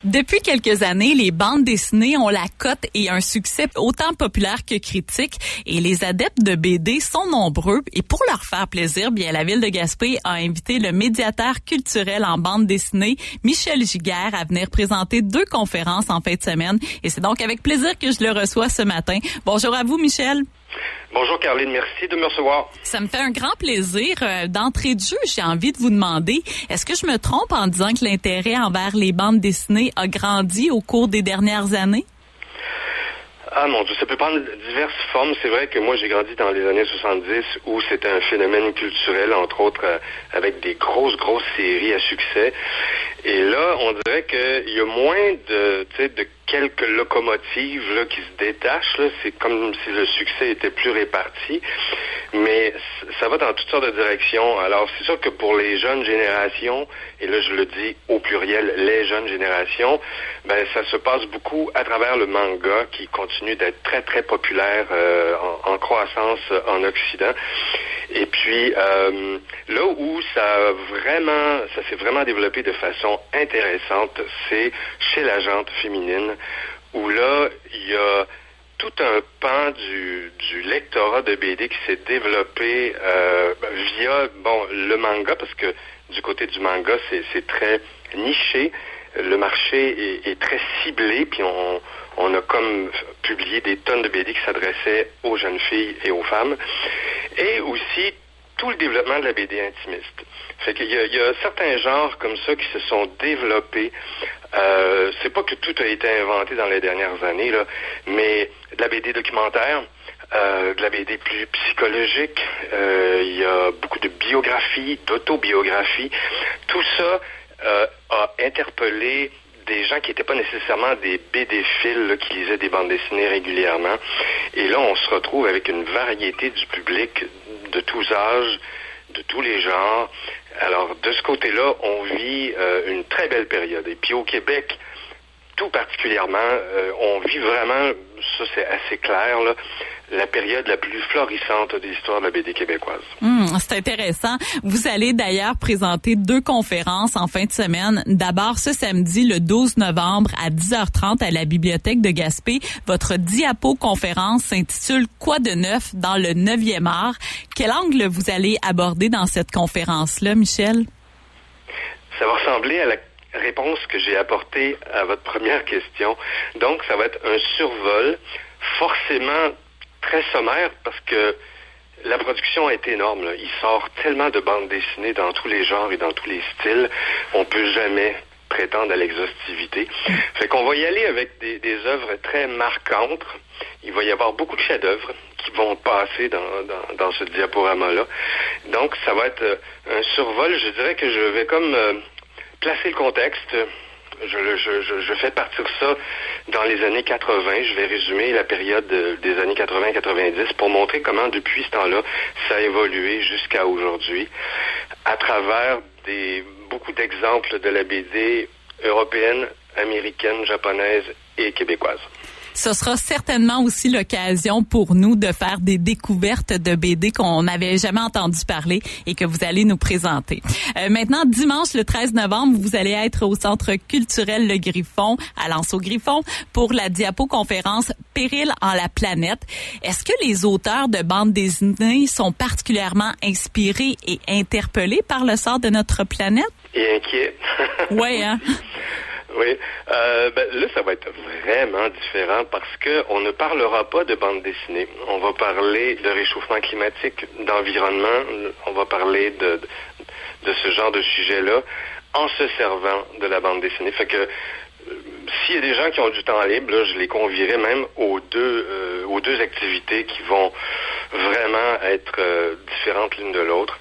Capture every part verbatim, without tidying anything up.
Depuis quelques années, les bandes dessinées ont la cote et un succès autant populaire que critique. Et les adeptes de B D sont nombreux. Et pour leur faire plaisir, bien la Ville de Gaspé a invité le médiateur culturel en bande dessinée, Michel Giguère, à venir présenter deux conférences en fin de semaine. Et c'est donc avec plaisir que je le reçois ce matin. Bonjour à vous, Michel. Bonjour Caroline, merci de me recevoir. Ça me fait un grand plaisir. Euh, d'entrée de jeu, j'ai envie de vous demander, est-ce que je me trompe en disant que l'intérêt envers les bandes dessinées a grandi au cours des dernières années? Ah mon Dieu, ça peut prendre diverses formes. C'est vrai que moi j'ai grandi dans les années soixante-dix où c'était un phénomène culturel, entre autres euh, avec des grosses, grosses séries à succès. Et là, on dirait qu'il y a moins de, tu sais, de quelques locomotives là, qui se détachent. Là. C'est comme si le succès était plus réparti. Mais ça va dans toutes sortes de directions. Alors, c'est sûr que pour les jeunes générations, et là je le dis au pluriel, les jeunes générations, ben ça se passe beaucoup à travers le manga qui continue d'être très, très populaire euh, en, en croissance en Occident. Et puis, euh, là où ça a vraiment, ça s'est vraiment développé de façon intéressante, c'est chez la gente féminine, où là, il y a tout un pan du, du lectorat de B D qui s'est développé euh, via, bon, le manga, parce que du côté du manga, c'est, c'est très niché. Le marché est, est très ciblé, puis on, on a comme publié des tonnes de B D qui s'adressaient aux jeunes filles et aux femmes. Et aussi, tout le développement de la B D intimiste. Fait qu'il y a, il y a certains genres comme ça qui se sont développés. Euh, c'est pas que tout a été inventé dans les dernières années, là, mais de la B D documentaire, euh, de la B D plus psychologique, euh, il y a beaucoup de biographies, d'autobiographies. Tout ça euh, a interpellé des gens qui n'étaient pas nécessairement des BD-philes là, qui lisaient des bandes dessinées régulièrement. Et là, on se retrouve avec une variété du public de tous âges, de tous les genres. Alors, de ce côté-là, on vit euh, une très belle période. Et puis au Québec, tout particulièrement, euh, on vit vraiment, ça c'est assez clair, là, la période la plus florissante de l'histoire de la B D québécoise. Mmh, c'est intéressant. Vous allez d'ailleurs présenter deux conférences en fin de semaine. D'abord, ce samedi, le douze novembre, à dix heures trente, à la Bibliothèque de Gaspé. Votre diapo-conférence s'intitule « Quoi de neuf dans le neuvième art ». Quel angle vous allez aborder dans cette conférence-là, Michel? Ça va ressembler à la réponse que j'ai apportée à votre première question. Donc, ça va être un survol, forcément très sommaire, parce que la production a été énorme. Là. Il sort tellement de bandes dessinées dans tous les genres et dans tous les styles, on peut jamais prétendre à l'exhaustivité. Fait qu'on va y aller avec des, des œuvres très marquantes. Il va y avoir beaucoup de chefs-d'œuvre qui vont passer dans, dans, dans ce diaporama-là. Donc, ça va être un survol. Je dirais que je vais comme euh, placer le contexte. Je, je, je, je fais partir ça dans les années quatre-vingt. Je vais résumer la période des années quatre-vingt quatre-vingt-dix pour montrer comment, depuis ce temps-là, ça a évolué jusqu'à aujourd'hui à travers des beaucoup d'exemples de la B D européenne, américaine, japonaise et québécoise. Ce sera certainement aussi l'occasion pour nous de faire des découvertes de B D qu'on n'avait jamais entendu parler et que vous allez nous présenter. Euh, maintenant, dimanche, le treize novembre, vous allez être au Centre culturel Le Griffon, à L'Anse-au-Griffon, pour la diapo-conférence « Péril en la planète ». Est-ce que les auteurs de bandes dessinées sont particulièrement inspirés et interpellés par le sort de notre planète? Et inquiets. Oui, hein? Oui, euh, ben, là, ça va être vraiment différent parce que on ne parlera pas de bande dessinée. On va parler de réchauffement climatique, d'environnement. On va parler de, de ce genre de sujet-là en se servant de la bande dessinée. Fait que euh, s'il y a des gens qui ont du temps libre, là, je les convierai même aux deux, euh, aux deux activités qui vont vraiment être euh, différentes l'une de l'autre.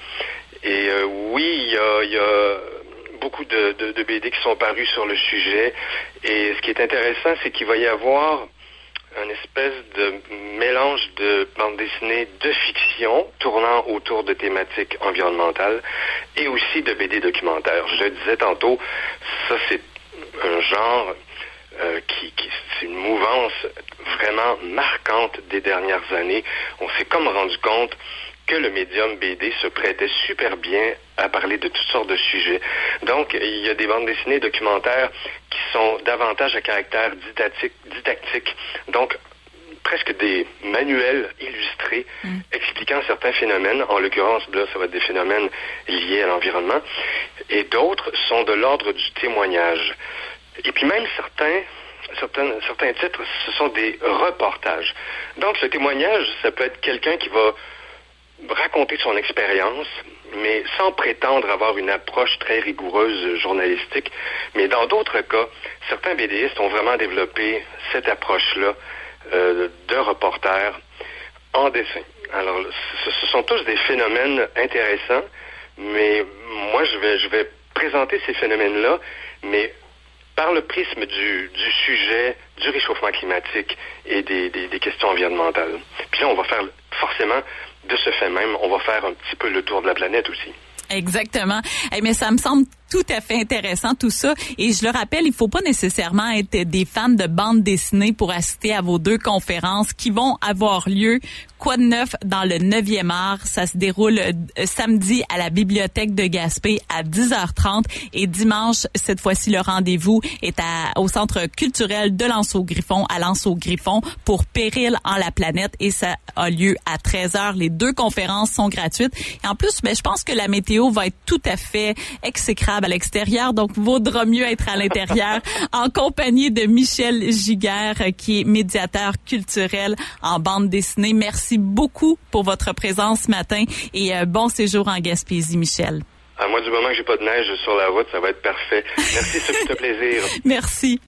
Et euh, oui, il y a, il y a beaucoup de, de, de B D qui sont parus sur le sujet. Et ce qui est intéressant, c'est qu'il va y avoir une espèce de mélange de bande dessinée de fiction tournant autour de thématiques environnementales et aussi de B D documentaires. Je le disais tantôt, ça c'est un genre euh, qui, qui c'est une mouvance vraiment marquante des dernières années. On s'est comme rendu compte que le médium B D se prêtait super bien à parler de toutes sortes de sujets. Donc, il y a des bandes dessinées documentaires qui sont davantage à caractère didactique, didactique. Donc, presque des manuels illustrés mm. expliquant certains phénomènes. En l'occurrence, là, ça va être des phénomènes liés à l'environnement. Et d'autres sont de l'ordre du témoignage. Et puis même certains, certains, certains titres, ce sont des reportages. Donc, le témoignage, ça peut être quelqu'un qui va raconter son expérience, mais sans prétendre avoir une approche très rigoureuse journalistique. Mais dans d'autres cas, certains BDistes ont vraiment développé cette approche-là Euh, de reporters en dessin. Alors, ce, ce sont tous des phénomènes intéressants, mais moi, je vais, je vais présenter ces phénomènes-là, mais par le prisme du, du sujet du réchauffement climatique et des, des, des questions environnementales. Puis là, on va faire, forcément, de ce fait même, on va faire un petit peu le tour de la planète aussi. Exactement. Hey, mais ça me semble tout à fait intéressant tout ça. Et je le rappelle, il faut pas nécessairement être des fans de bande dessinée pour assister à vos deux conférences qui vont avoir lieu. Quoi de neuf dans le neuvième art? Ça se déroule euh, samedi à la bibliothèque de Gaspé à dix heures trente et dimanche, cette fois-ci, le rendez-vous est à, au centre culturel de L'Anse-au-Griffon, à L'Anse-au-Griffon pour Péril en la planète et ça a lieu à treize heures. Les deux conférences sont gratuites. Et en plus, ben, je pense que la météo va être tout à fait exécrable à l'extérieur, donc vaudra mieux être à l'intérieur en compagnie de Michel Giguère, qui est médiateur culturel en bande dessinée. Merci beaucoup pour votre présence ce matin et euh, bon séjour en Gaspésie, Michel. À moi, du moment que j'ai pas de neige sur la route, ça va être parfait. Merci, c'est un plaisir. Merci.